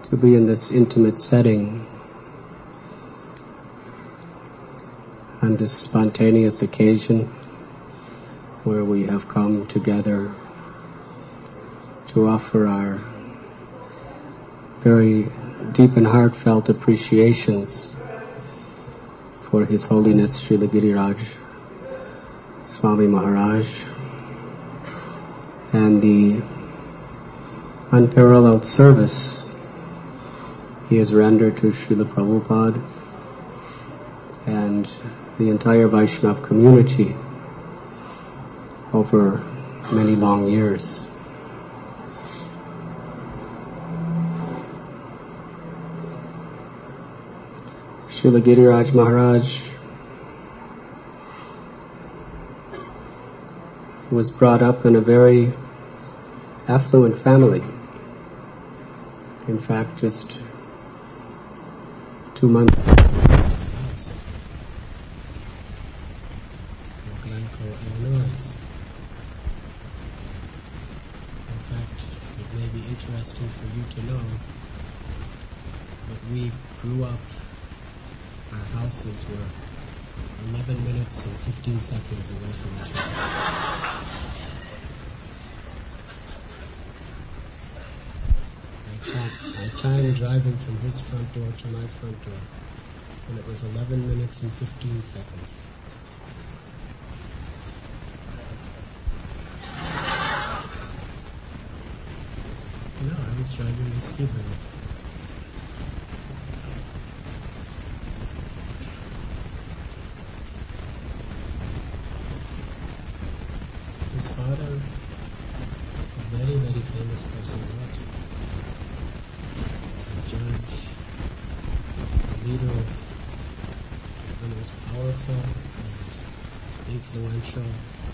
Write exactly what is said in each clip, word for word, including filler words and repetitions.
to be in this intimate setting on this spontaneous occasion where we have come together to offer our very deep and heartfelt appreciations for His Holiness Srila Giriraj Swami Maharaj and the unparalleled service he has rendered to Srila Prabhupada and the entire Vaishnava community over many long years. Srila Giriraj Maharaj was brought up in a very affluent family. In fact, just two months ago, Illinois. In fact, it may be interesting for you to know that we grew up, our houses were eleven minutes and fifteen seconds away from each other. I, ta- I timed driving from his front door to my front door, and it was eleven minutes and fifteen seconds. No, I was driving the scooter. His father, a very, very famous personality, a judge, a leader of the most powerful and influential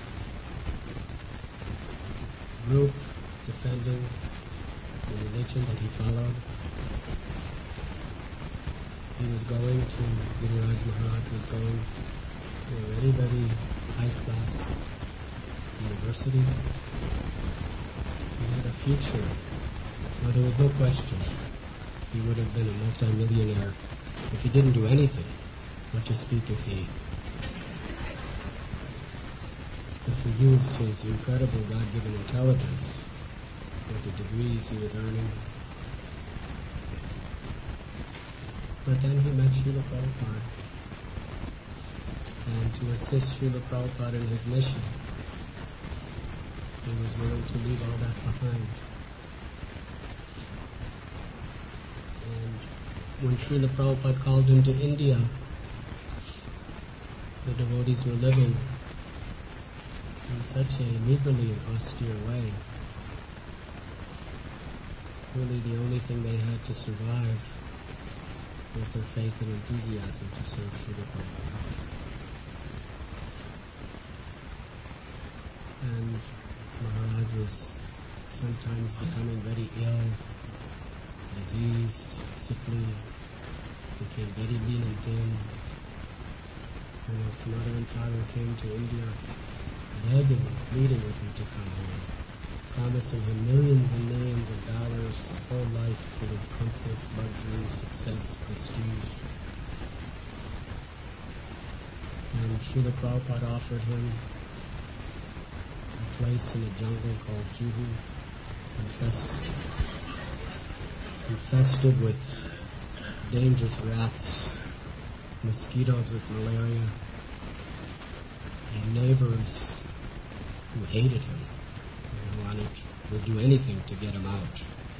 group defending the religion that he followed. He was going to, Giriraj Maharaj was going to a very, very high-class university. He had a future. Well, there was no question. He would have been a multi-millionaire if he didn't do anything. What to speak if he if he used his incredible God-given intelligence with the degrees he was earning. But then he met Srila Prabhupada, and to assist Srila Prabhupada in his mission, he was willing to leave all that behind. And when Srila Prabhupada called him to India, the devotees were living in such a meagerly and austere way. Really the only thing they had to survive was their faith and enthusiasm to serve Srila Prabhupada. And Maharaj was sometimes becoming very ill, diseased, sickly, became very lean and thin. And his mother and father came to India begging and pleading with him to come home, promising him millions and millions of dollars, a whole life full of comforts, luxury, success, prestige. And Srila Prabhupada offered him a place in a jungle called Juhu, infest, infested with dangerous rats, mosquitoes with malaria, and neighbors who hated him, who wanted, would do anything to get him out.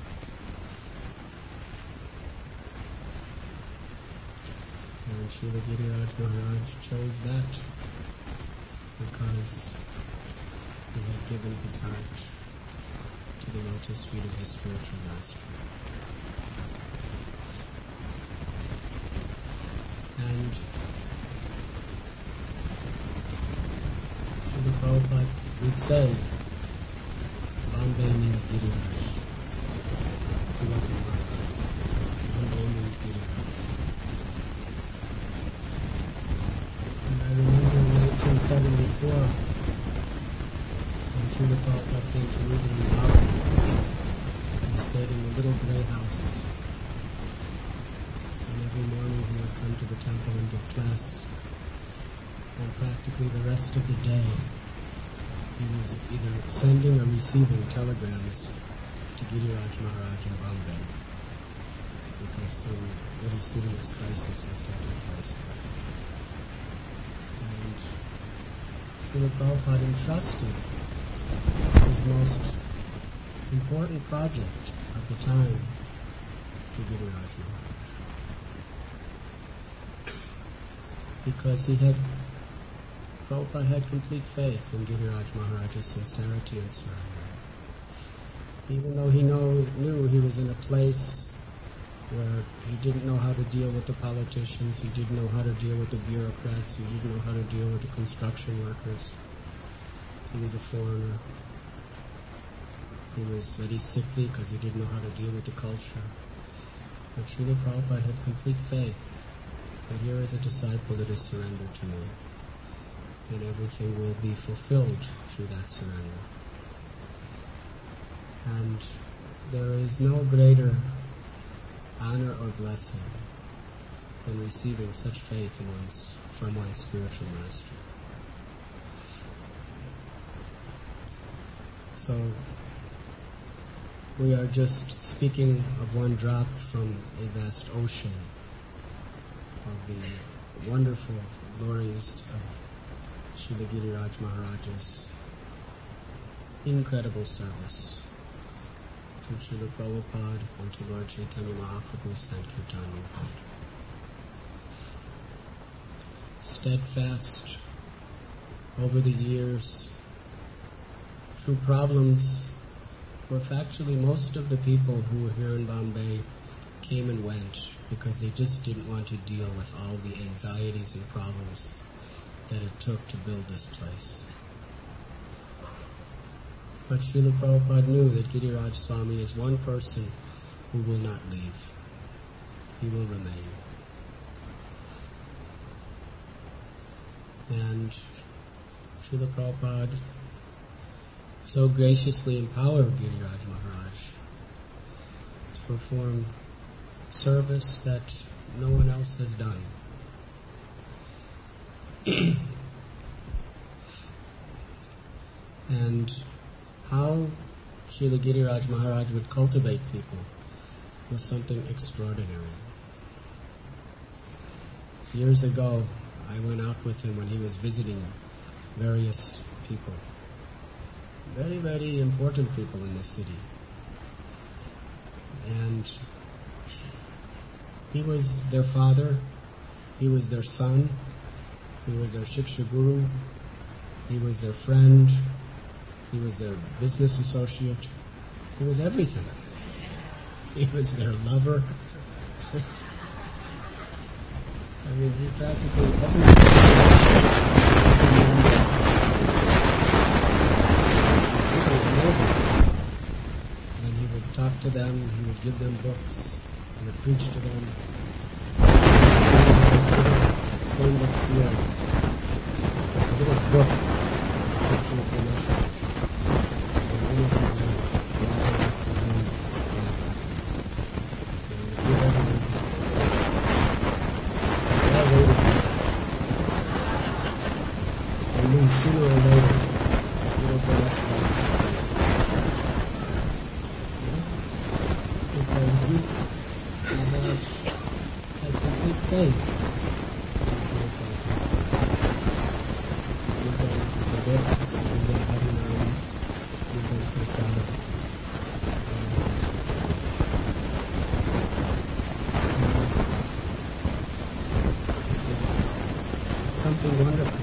And Srila Giriraj Maharaj chose that because he had given his heart to the lotus feet of his spiritual master. And Srila Prabhupada would say, Bombay means Giriraj. He wasn't Bombay. Bombay means Giriraj. And I remember in nineteen seventy-four, when Srila Prabhupada came to live in Bombay, he stayed in a little grey house every morning he would come to the temple and give class. And practically the rest of the day, he was either sending or receiving telegrams to Giriraj Maharaj in Bombay, because some very serious crisis was taking place there. And Srila Prabhupada entrusted his most important project at the time to Giriraj Maharaj, because he had, Prabhupada had complete faith in Giriraj Maharaj's sincerity and surrender. Even though he know, knew he was in a place where he didn't know how to deal with the politicians, he didn't know how to deal with the bureaucrats, he didn't know how to deal with the construction workers. He was a foreigner. He was very sickly because he didn't know how to deal with the culture. But Srila Prabhupada had complete faith that here is a disciple that is surrendered to me, and everything will be fulfilled through that surrender. And there is no greater honor or blessing than receiving such faith in one's, from one's spiritual master. So, we are just speaking of one drop from a vast ocean of the wonderful glories of Srila Giriraj Maharaj's incredible service to Srila Prabhupada and to Lord Chaitanya Mahaprabhu's Sankirtan movement. Steadfast over the years, through problems where factually most of the people who were here in Bombay came and went because they just didn't want to deal with all the anxieties and problems that it took to build this place. But Srila Prabhupada knew that Giriraj Swami is one person who will not leave. He will remain. And Srila Prabhupada so graciously empowered Giriraj Maharaj to perform service that no one else has done. And how Srila Giriraj Maharaj would cultivate people was something extraordinary. Years ago, I went out with him when he was visiting various people, very, very important people in this city. And he was their father, he was their son, he was their Shiksha Guru, he was their friend, he was their business associate, he was everything. He was their lover. I mean, he practically everything. And he would talk to them, he would give them books, he would preach to them. Stainless steel, a little book, picture of the nation. And anything like that, this remains and then sooner or later, you will go up to because we have had complete faith. We've done the books, we've done Harinam, we've done Prasad. It's something wonderful.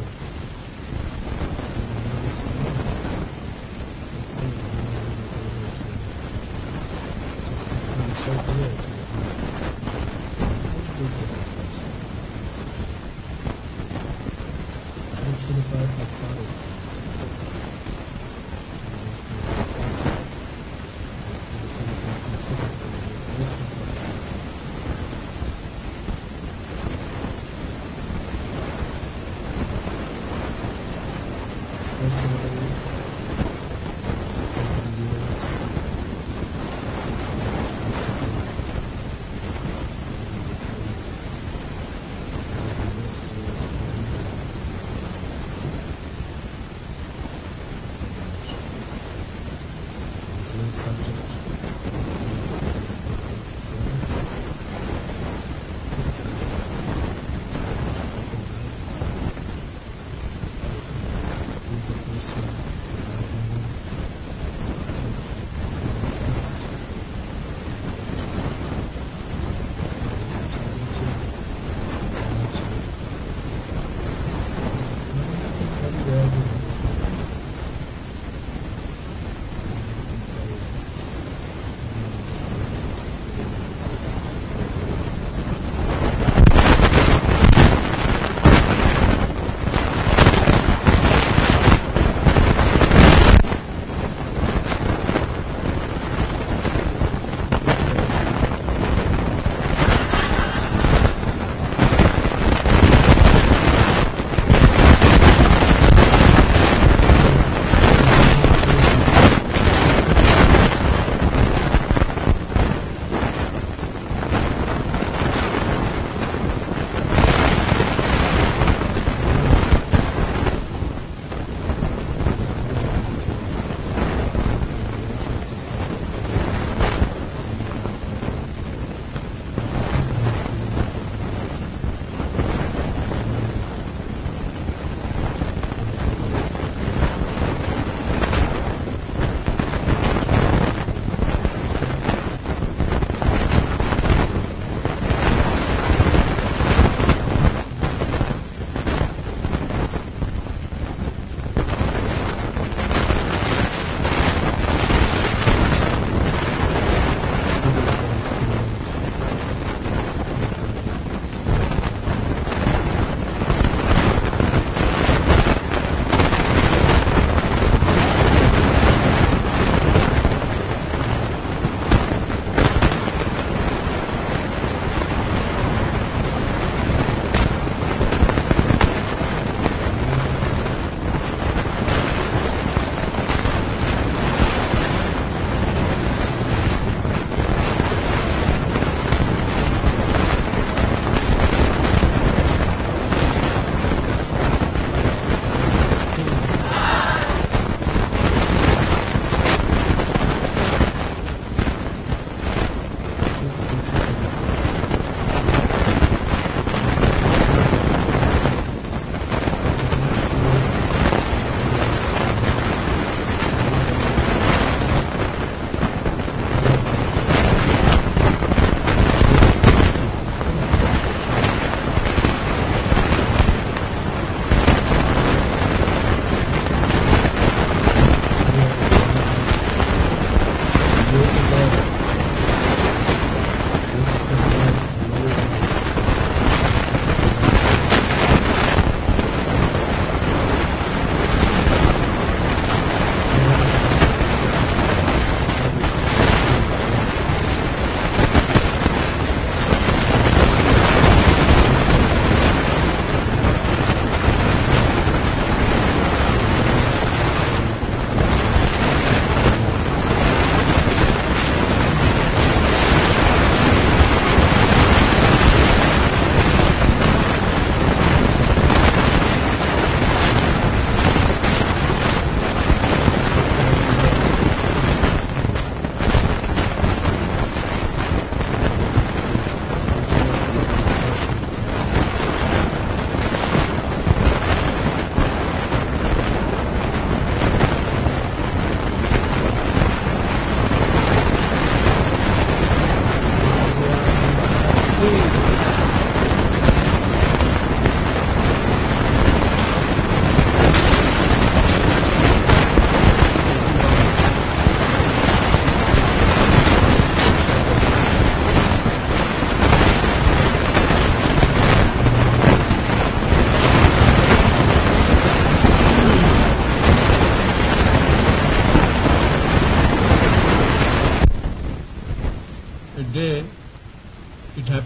So clear to the hearts. Actually, the Prabhupada saw this.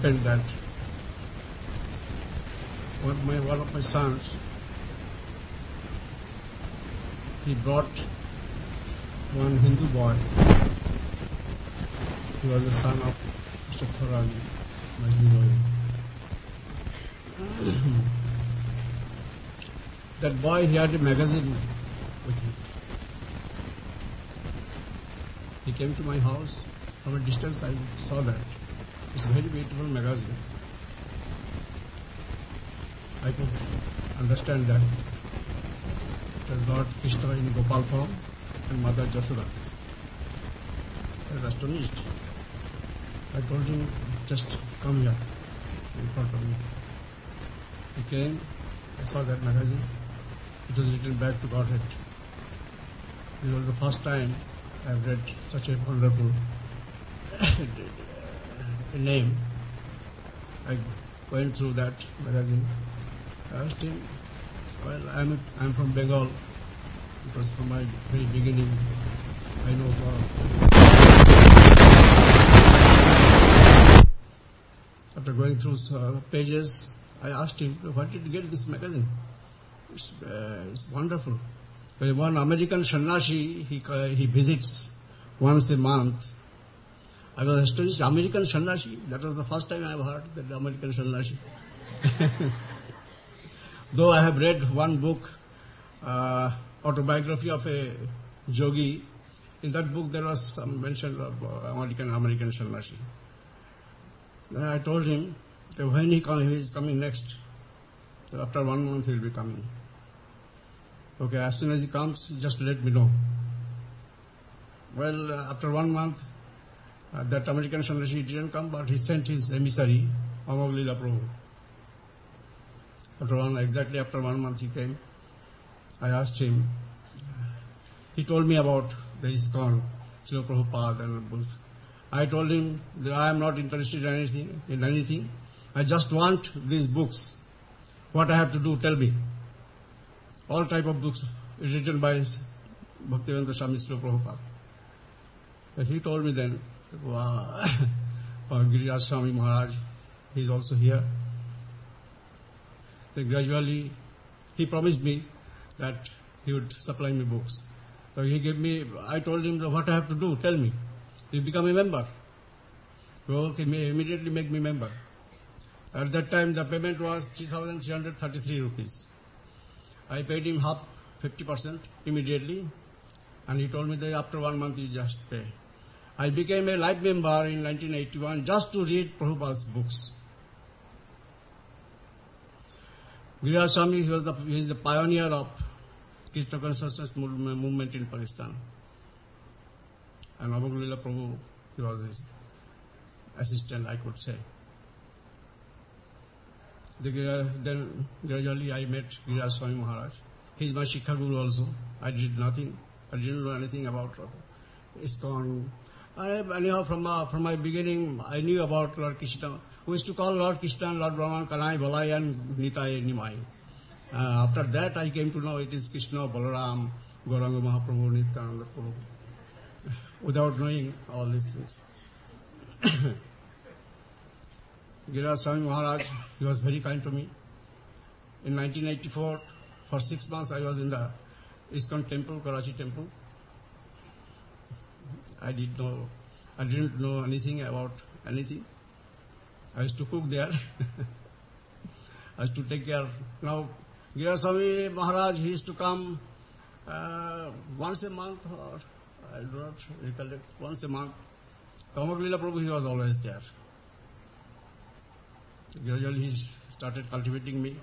happened that one of my, one of my sons, he brought one Hindu boy. He was the son of Mister Thorani, my hero. That boy, he had a magazine with him. He came to my house. From a distance, I saw that. It's a very beautiful magazine. I could understand that it was Lord Krishna in Gopal form and Mother Jashoda. I was astonished. I told him, just come here in front of me. He came, I saw that magazine. It was written back to Godhead. This was the first time I have read such a wonderful name. I went through that magazine. I asked him, well, I'm, I'm from Bengal. Because from my very beginning, I know God. After going through uh, pages, I asked him, where did you get this magazine? It's, uh, it's wonderful. When one American sannyasi, he, uh, he visits once a month. I was astonished. American sannyasi? That was the first time I have heard that American sannyasi. Though I have read one book, uh, autobiography of a yogi, in that book there was some mention of uh, American American sannyasi. Then I told him that when he, come, he is coming next, so after one month he will be coming. Okay, as soon as he comes, just let me know. Well, uh, after one month, uh, that American sannyasi didn't come, but he sent his emissary, Amaglila Prabhu. After one, exactly after one month he came. I asked him. He told me about the ISKCON, Srila Prabhupada and books. I told him that I am not interested in anything, in anything. I just want these books. What I have to do, tell me. All type of books written by Bhaktivedanta Swami Srila Prabhupada. But he told me then, wow, Giriraj Swami Maharaj, he is also here. Then gradually, he promised me that he would supply me books. So he gave me, I told him what I have to do, tell me. He become a member. So okay, immediately make me member. At that time the payment was three thousand three hundred thirty-three rupees. I paid him half, fifty percent immediately, and he told me that after one month you just pay. I became a life member in nineteen eighty-one just to read Prabhupada's books. Giriraj Swami, he was the, he is the pioneer of Krishna consciousness movement in Pakistan. And Amaglila Prabhu, he was his assistant, I could say. The, then gradually I met Giriraj Swami Maharaj. He is my Shikha Guru also. I did nothing. I didn't know anything about ISKCON. I, anyhow, from, uh, from my beginning, I knew about Lord Krishna. We used to call Lord Krishna and Lord Brahman, Kanai, Balai and Nitai, Nimai. Uh, after that, I came to know it is Krishna, Balaram, Gauranga Mahaprabhu, Nityananda Prabhu. Without knowing all these things. Giriraj Swami Maharaj, he was very kind to me. In nineteen eighty-four, for six months I was in the ISKCON temple, Karachi temple. I did know, I didn't know anything about anything. I used to cook there. I used to take care. Now, Giriraj Swami Maharaj, he used to come uh, once a month, or I do not recollect, once a month. Amaglila Prabhu, he was always there. Gradually he started cultivating me.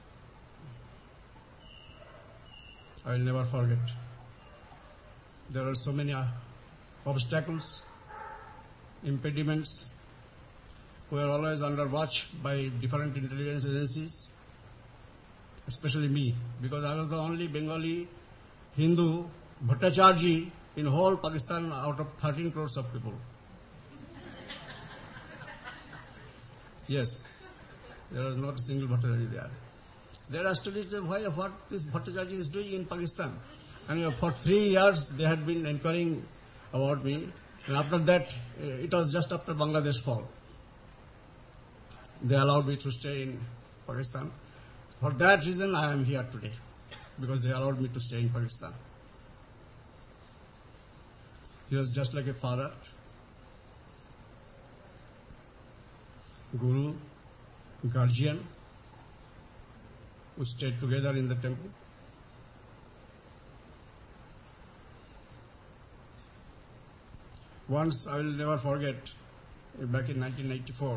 I will never forget. There are so many uh, obstacles, impediments. We are always under watch by different intelligence agencies, especially me, because I was the only Bengali Hindu Bhattacharya in whole Pakistan out of thirteen crores of people. Yes, there was not a single Bhattacharya there. They are astonished why what this Bhattacharya is doing in Pakistan. And for three years they had been inquiring about me. And after that, it was just after Bangladesh fall. they allowed me to stay in Pakistan. For that reason, I am here today, because they allowed me to stay in Pakistan. He was just like a father, guru, guardian. We stayed together in the temple. Once, I will never forget, back in nineteen eighty-four,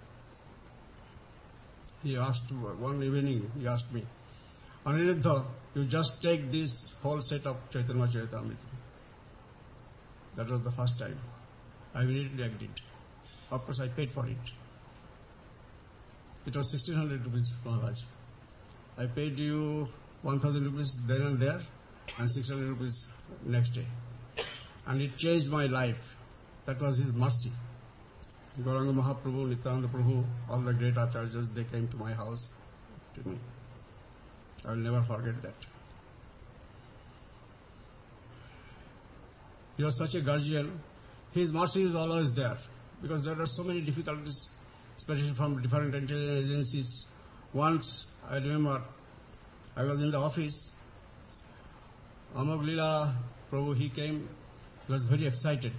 he asked, one evening, he asked me, Aniruddha, you just take this whole set of Chaitanya Charitamrita. That was the first time. I immediately agreed. Of course, I paid for it. It was sixteen hundred rupees, Maharaj. I paid you one thousand rupees then and there, and six hundred rupees next day. And it changed my life. That was his mercy. Gauranga Mahaprabhu, Nityananda Prabhu, all the great acharyas, they came to my house to me. I will never forget that. He was such a guardian. His mercy is always there, because there are so many difficulties, especially from different intelligence agencies. Once, I remember, I was in the office. Amog Leela Prabhu, he came, he was very excited.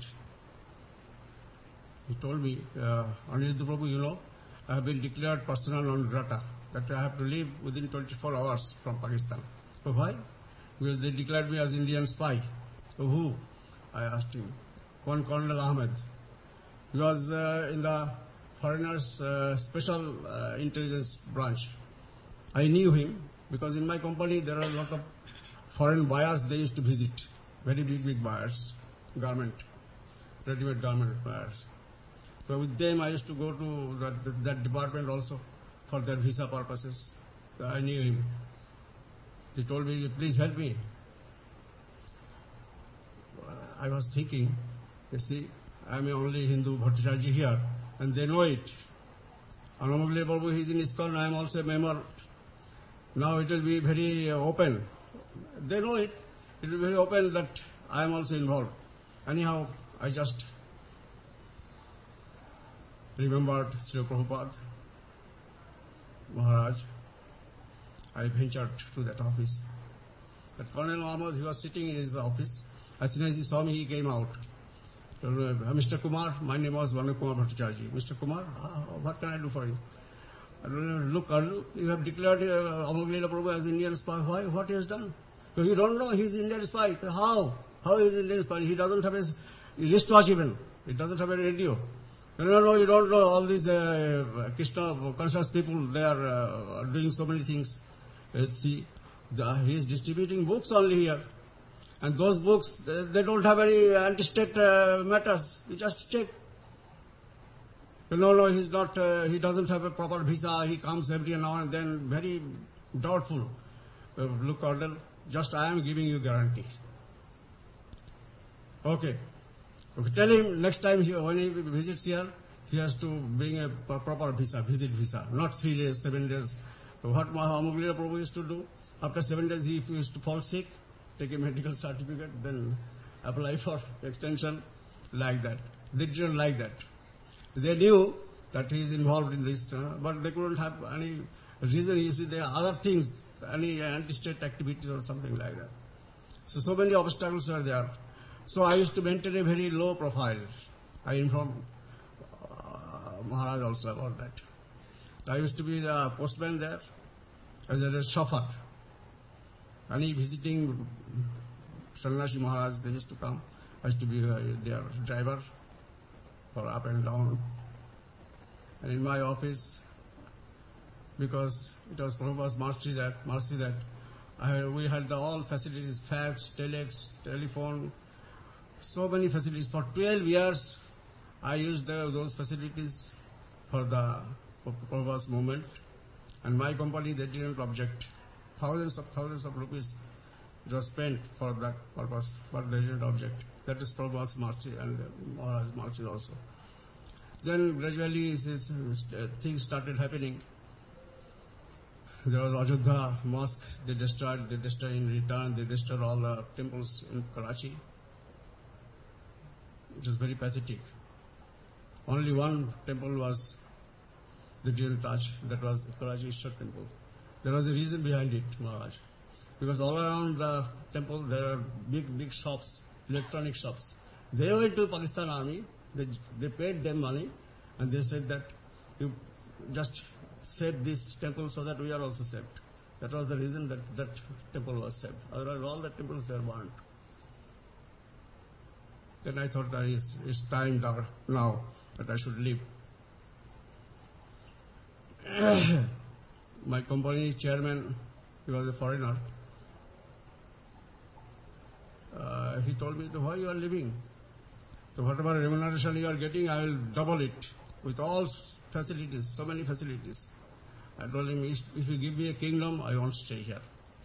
He told me, uh, Aniruddha Prabhu, you know, I have been declared persona non grata, that I have to leave within twenty-four hours from Pakistan. So why? Because they declared me as Indian spy. So who? I asked him. One Colonel Ahmed. He was uh, in the foreigners' uh, special uh, intelligence branch. I knew him because in my company there are a lot of foreign buyers they used to visit. Very big, big buyers. Garment. Ready-made garment buyers. So with them I used to go to that, that department also for their visa purposes. So I knew him. He told me, please help me. I was thinking, you see, I am only Hindu Bhattacharya here, and they know it. Amog Leela Prabhu, he is in ISKCON, I am also a member. Now it will be very uh, open. They know it. It will be very open that I am also involved. Anyhow, I just remembered Srila Prabhupada, Maharaj. I ventured to that office. That Colonel Ahmed, he was sitting in his office. As soon as he saw me, he came out. Uh, Mister Kumar, my name was Vanu Kumar Bhattacharya. Mister Kumar, uh, what can I do for you? I don't know, look, Arlu, you have declared uh, Amog Leela Prabhu as Indian spy. Why? What he has done? So you don't know he's Indian spy. How? How is Indian spy? He doesn't have his wristwatch even. He doesn't have a radio. No, no, no, you don't know all these uh, Krishna conscious people, they are uh, doing so many things. Let's see, the, he is distributing books only here. And those books, they, they don't have any anti-state uh, matters. You just check. No, no, he's not, uh, he doesn't have a proper visa. He comes every now and then, very doubtful. Uh, look, Colonel, just I am giving you guarantee. Okay. Okay. Tell him next time he, when he visits here, he has to bring a proper visa, visit visa, not three days, seven days. So what Amog Leela Prabhu used to do, after seven days he used to fall sick, take a medical certificate, then apply for extension, like that. They didn't like that. They knew that he is involved in this, uh, but they couldn't have any reason. You see, there are other things, any anti-state activities or something like that. So, so many obstacles are there. So I used to maintain a very low profile. I informed uh, Maharaj also about that. I used to be the postman there as a chauffeur. Any visiting Sannyasi Maharaj, they used to come. I used to be uh, their driver for up and down. And in my office, because it was Prabhupada's mercy that, mercy that I, we had the all facilities, fax, telex, telephone, so many facilities. For twelve years, I used the, those facilities for the Prabhupada's movement. And my company, they didn't object. Thousands of thousands of rupees it was spent for that purpose, but they didn't object. That is Prabhupada's mercy and Maharaj's mercy also. Then gradually things started happening. There was Ajodhya mosque, they destroyed, they destroyed in return, they destroyed all the temples in Karachi. It was very pathetic. Only one temple was they didn't touch. That was Karachi Ishtar temple. There was a reason behind it, Maharaj. Because all around the temple there are big, big shops, electronic shops. They went to Pakistan army, they, they paid them money, and they said that you just save this temple so that we are also saved. That was the reason that that temple was saved. Otherwise all the temples were burnt. Then I thought that it's, it's time that now that I should leave. My company chairman, he was a foreigner. Uh, he told me, why you are leaving? So whatever remuneration you are getting, I will double it with all facilities, so many facilities. I told him, if, if you give me a kingdom, I won't stay here.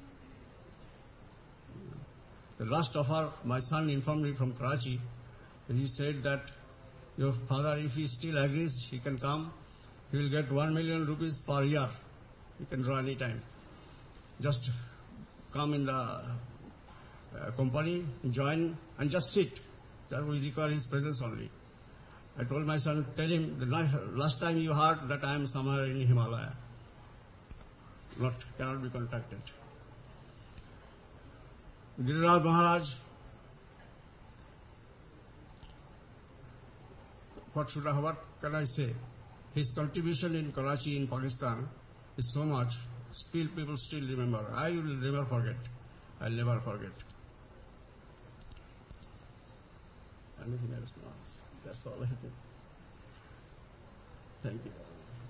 The last offer, my son informed me from Karachi. He said that your father, if he still agrees, he can come. He will get one million rupees per year. He can draw any time. Just come in the uh, company, join, and just sit. That we require his presence only. I told my son, tell him, the last time you heard that I am somewhere in Himalaya. Not, cannot be contacted. Giriraj Maharaj, what should I, what can I say? His contribution in Karachi, in Pakistan, is so much. Still, people still remember. I will never forget. I'll never forget. Anything else to ask? That's all I think. Thank you.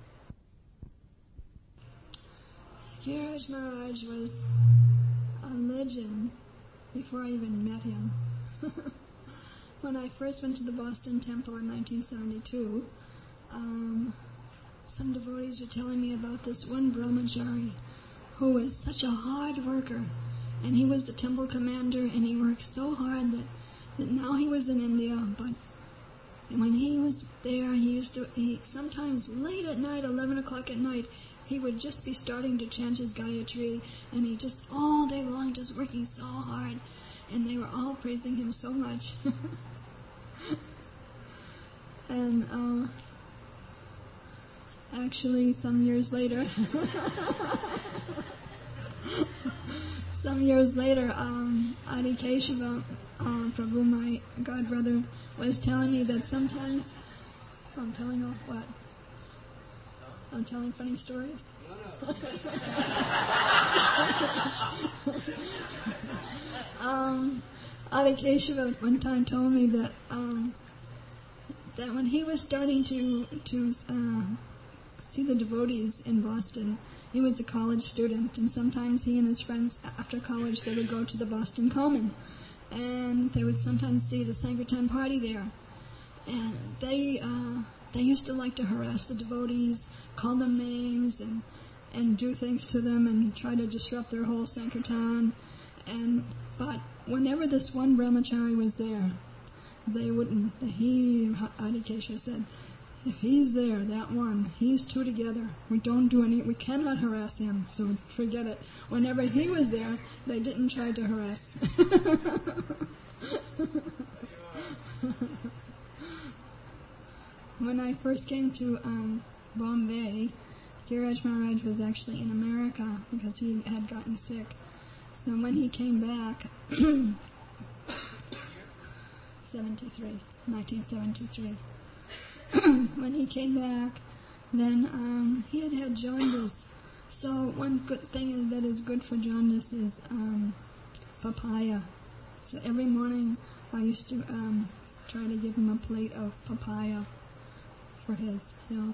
Giriraj Maharaj was a legend before I even met him. When I first went to the Boston Temple in nineteen seventy-two, um, some devotees were telling me about this one brahmachari who was such a hard worker, and he was the temple commander, and he worked so hard that, that now he was in India, but when he was there, he used to, he sometimes late at night, eleven o'clock at night, he would just be starting to chant his Gayatri, and he just all day long just working so hard, and they were all praising him so much. And uh, actually, some years later, some years later, um, Adi Keshava, uh, Prabhu, my godbrother, was telling me that sometimes, I'm telling off what? I'm telling funny stories? um, Adi Keshava one time told me that um, that when he was starting to to uh, see the devotees in Boston, he was a college student, and sometimes he and his friends after college they would go to the Boston Common, and they would sometimes see the Sankirtan party there, and they uh, they used to like to harass the devotees, call them names, and and do things to them, and try to disrupt their whole Sankirtan. And but whenever this one brahmachari was there, they wouldn't. He, Adi Keshava said, if he's there, that one, he's two together. We don't do any, we cannot harass him, so forget it. Whenever he was there, they didn't try to harass. When I first came to um, Bombay, Giriraj Maharaj was actually in America because he had gotten sick. So when he came back, seventy-three, nineteen seventy-three. When he came back, then um, he had had jaundice. So one good thing that is good for jaundice is um, papaya. So every morning I used to um, try to give him a plate of papaya for his health.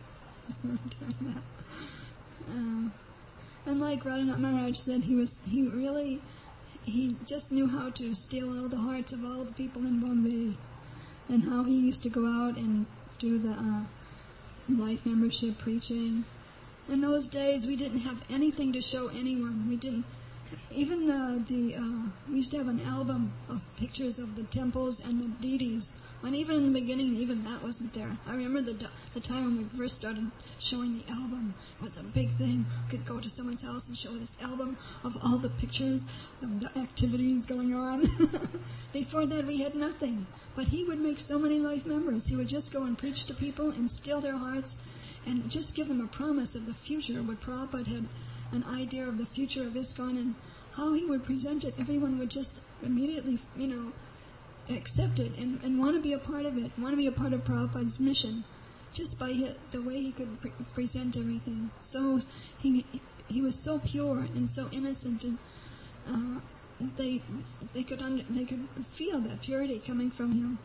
um, and like Radhanath Maharaj said, he was he really he just knew how to steal all the hearts of all the people in Bombay, and how he used to go out and do the uh, life membership preaching. In those days, we didn't have anything to show anyone. We didn't even uh, the uh, we used to have an album of pictures of the temples and the deities. And even in the beginning, even that wasn't there. I remember the the time when we first started showing the album. It was a big thing. We could go to someone's house and show this album of all the pictures of the activities going on. Before that, we had nothing. But he would make so many life members. He would just go and preach to people and steal their hearts. and just give them a promise of the future, what Prabhupada had an idea of the future of ISKCON and how he would present it. Everyone would just immediately, you know, accept it and, and want to be a part of it, want to be a part of Prabhupada's mission, just by his, the way he could pre- present everything. So he he was so pure and so innocent, and uh, they they could under, they could feel that purity coming from him.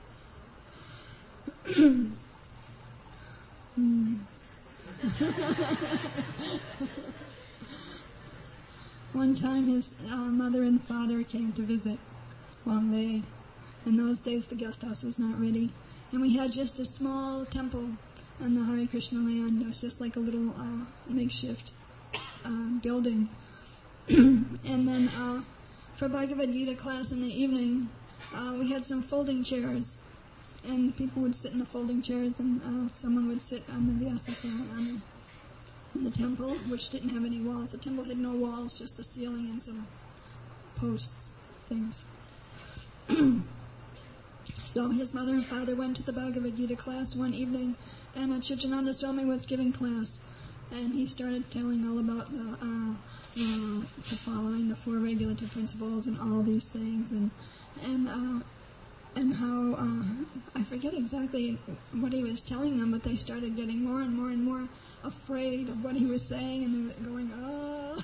mm. One time his uh, mother and father came to visit Bombay. In those days the guest house was not ready, and we had just a small temple on the Hare Krishna land. It was just like a little uh, makeshift uh, building. And then uh, for Bhagavad Gita class in the evening, uh, we had some folding chairs, and people would sit in the folding chairs, and uh, someone would sit on the Vyasasana on the in the temple, which didn't have any walls. The temple had no walls, just a ceiling and some posts, things. So his mother and father went to the Bhagavad Gita class one evening, and uh, Chittananda Swami was giving class, and he started telling all about the, uh, uh, the following the four regulative principles and all these things, and and uh, and how uh, I forget exactly what he was telling them, but they started getting more and more and more afraid of what he was saying, and they were going, oh,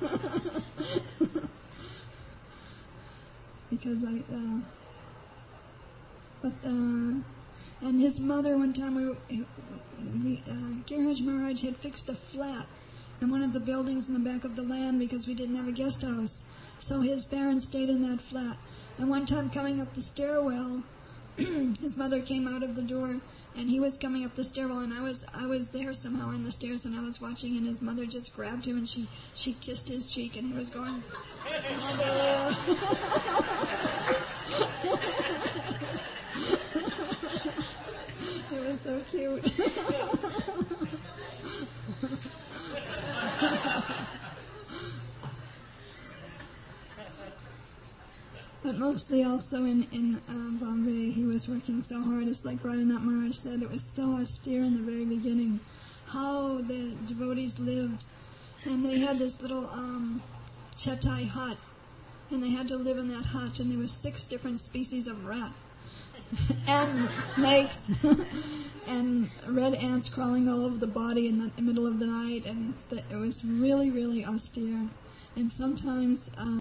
because I, uh, but, uh, and his mother one time, we, we uh, Giriraj Maharaj had fixed a flat in one of the buildings in the back of the land because we didn't have a guest house, so his parents stayed in that flat. And one time coming up the stairwell, his mother came out of the door, and he was coming up the stairwell, and I was I was there somehow on the stairs, and I was watching, and his mother just grabbed him, and she, she kissed his cheek, and he was going, Mother. It was so cute. But mostly also in, in um, Bombay, he was working so hard. It's like Radhanath Maharaj said, it was so austere in the very beginning, how the devotees lived. And they had this little um, chatai hut, and they had to live in that hut, and there was six different species of rat, and snakes, and red ants crawling all over the body in the middle of the night, and the, it was really, really austere. And sometimes... Um,